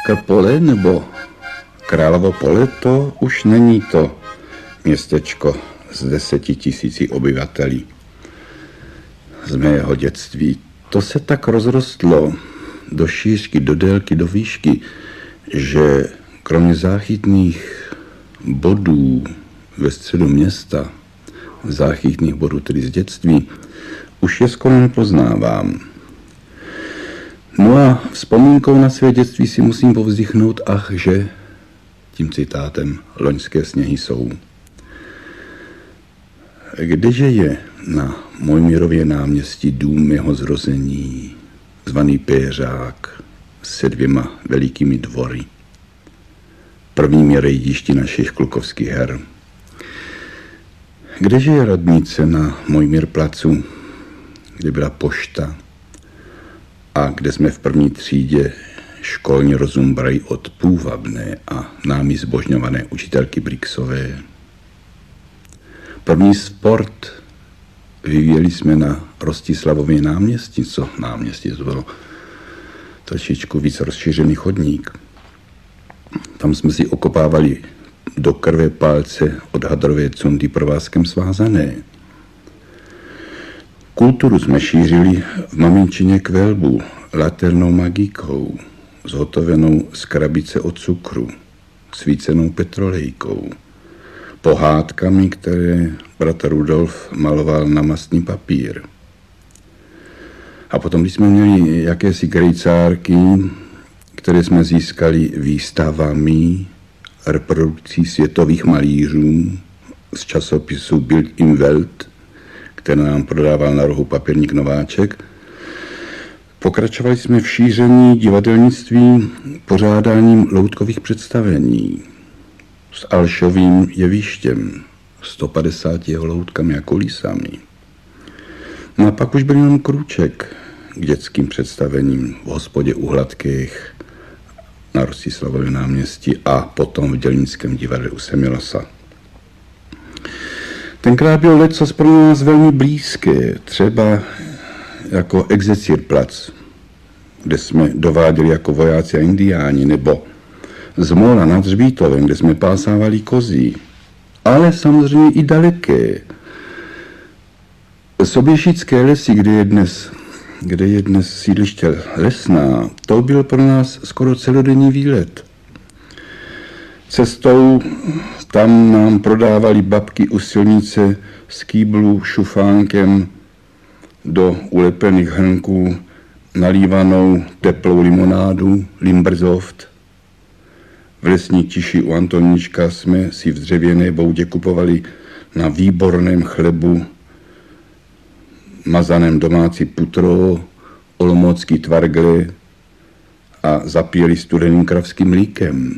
Krpole nebo Královo Pole, to už není to městečko s 10 000 obyvateli z mého dětství. To se tak rozrostlo do šířky, do délky, do výšky, že kromě záchytných bodů ve středu města, záchytných bodů tedy z dětství, už je skoro nepoznávám. No a vzpomínkou na své dětství si musím povzdychnout, že tím citátem loňské sněhy jsou. Kdeže je na Mojmírově náměstí dům mého zrození, zvaný Péřák, se 2 velikými dvory. Prvním je rejdišti našich klukovských her. Kdeže je radnice na Mojmír placu, kde byla pošta a kde jsme v první třídě školní rozum brali od půvabné a námi zbožňované učitelky Brixové. První sport vyvíjeli jsme na Rostislavově náměstí, co náměstí, to bylo trošičku víc rozšířený chodník. Tam jsme si okopávali do krve palce od hadrové cundy provázkem svázané. Kulturu jsme šířili v maminčině kvelbu laternou magíkou, zhotovenou z krabice od cukru, svícenou petrolejkou, pohádkami, které bratr Rudolf maloval na mastný papír. A potom, když jsme měli jakési krejcárky, které jsme získali výstavami reprodukcí světových malířů z časopisu Bild im Welt, který nám prodával na rohu papírník Nováček, pokračovali jsme v šíření divadelnictví pořádáním loutkových představení s Alšovým jevištěm, 150 jeho loutkami a kulisami. No a pak už byl jenom krůček k dětským představením v hospodě u Hladkých na Rostislavově náměstí a potom v Dělnickém divadle u Semilosa. Tenkrát byl lecos pro nás velmi blízké, třeba jako Execirplac, kde jsme dováděli jako vojáci a indiáni, nebo z Mola nad Hřbítovem, kde jsme pásávali kozí, ale samozřejmě i daleké. Soběšické lesy, kde je dnes sídliště Lesná, to byl pro nás skoro celodenní výlet. Cestou tam nám prodávali babky u silnice z kýblu šufánkem do ulepených hrnků nalívanou teplou limonádu Limberzoft. V lesní tiši u Antoníčka jsme si v dřevěné boudě kupovali na výborném chlebu mazaném domácí putro, olomoucký tvargle a zapíjeli studeným kravským mlíkem.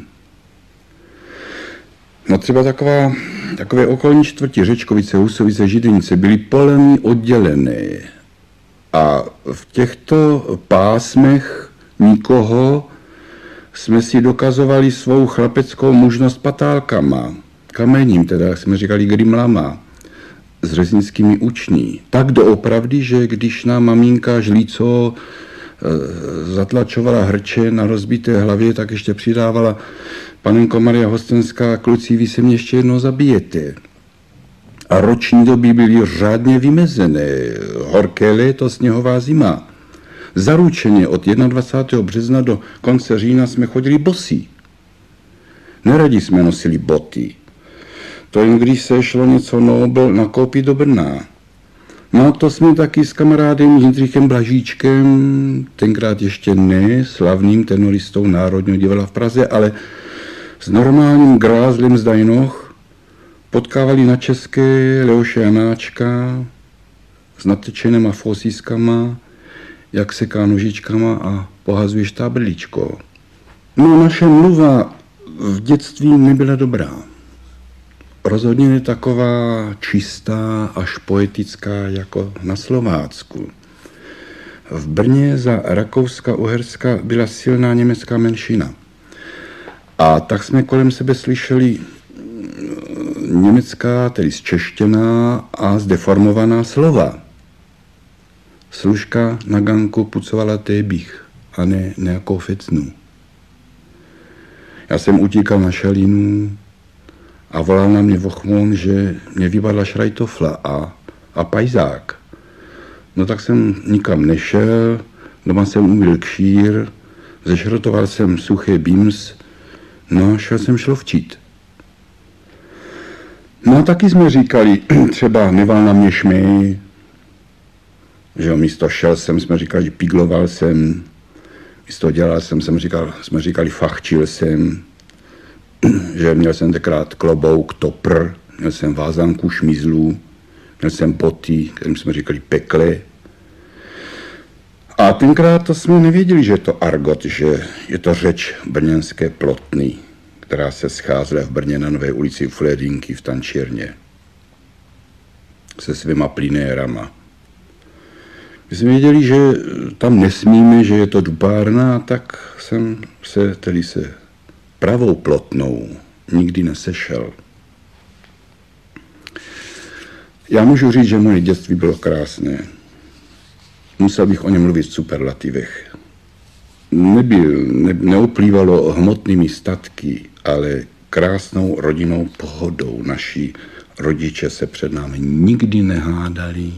No třeba takové okolní čtvrti Řečkovice, Husovice, Židinice byly polemi oddělené a v těchto pásmech nikoho jsme si dokazovali svou chlapeckou mužnost patálkama, kamením, teda jak jsme říkali grimlama, s řeznickými uční. Tak doopravdy, že když nám maminka žlíco zatlačovala hrče na rozbité hlavě, tak ještě přidávala: Panenko Maria Hostenská, kluci, vy se mě ještě jednou zabijete. A roční doby byly řádně vymezené. Horké léto, sněhová zima. Zaručeně od 21. března do konce října jsme chodili bosí. Neradi jsme nosili boty. To jen když se šlo něco nobl nakoupit do Brna. No to jsme taky s kamarádem Jindřichem Blažíčkem, tenkrát ještě ne slavným tenoristou Národního divadla v Praze, ale s normálním grázlem z Dajnoch potkávali na České Leoše Janáčka s natečenýma fosískama, jak seká nožičkama a pohazuje štábrličko. No naše mluva v dětství nebyla dobrá. Rozhodně je taková čistá až poetická jako na Slovácku. V Brně za Rakouska-Uherska byla silná německá menšina. A tak jsme kolem sebe slyšeli německá, tedy zčeštěná a zdeformovaná slova. Služka na ganku pucovala tébich a ne nějakou fecnu. Já jsem utíkal na šalinu a volal na mě vochmon, že mě vypadla šrajtofla a pajzák. No tak jsem nikam nešel, doma jsem umyl kšír, zešrotoval jsem suchý bíms, no a šel jsem šlovčit. No a taky jsme říkali, třeba neval na mě šmej, že jo, místo šel jsem, jsme říkali, pigloval jsem, místo dělal jsem, jsme říkali, fachčil jsem, že měl jsem tenkrát klobouk, topr, měl jsem vázanku šmizlů, měl jsem boty, kterým jsme říkali pekle. A tenkrát to jsme nevěděli, že je to argot, že je to řeč brněnské Plotny, která se scházela v Brně na Nové ulici u Flédinky v tančírně se svýma plinérama. My jsme věděli, že tam nesmíme, že je to dupárna, tak jsem se tedy se pravou Plotnou nikdy nesešel. Já můžu říct, že moje dětství bylo krásné. Musel bych o něm mluvit v superlativech. Neuplývalo hmotnými statky, ale krásnou rodinnou pohodou. Naši rodiče se před námi nikdy nehádali.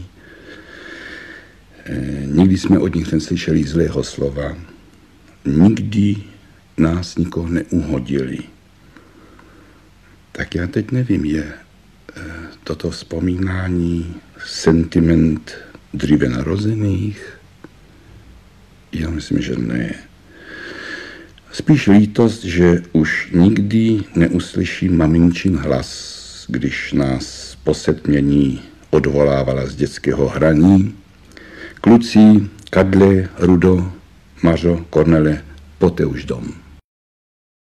Nikdy jsme od nich neslyšeli zlého slova. Nikdy nás nikoho neuhodili. Tak já teď nevím, je toto vzpomínání sentiment dříve narozených? Já myslím, že ne. Spíš lítost, že už nikdy neuslyším maminčin hlas, když nás po setmění odvolávala z dětského hraní. Kluci, Kadle, Rudo, Mařo, Kornele, pojďte už dom.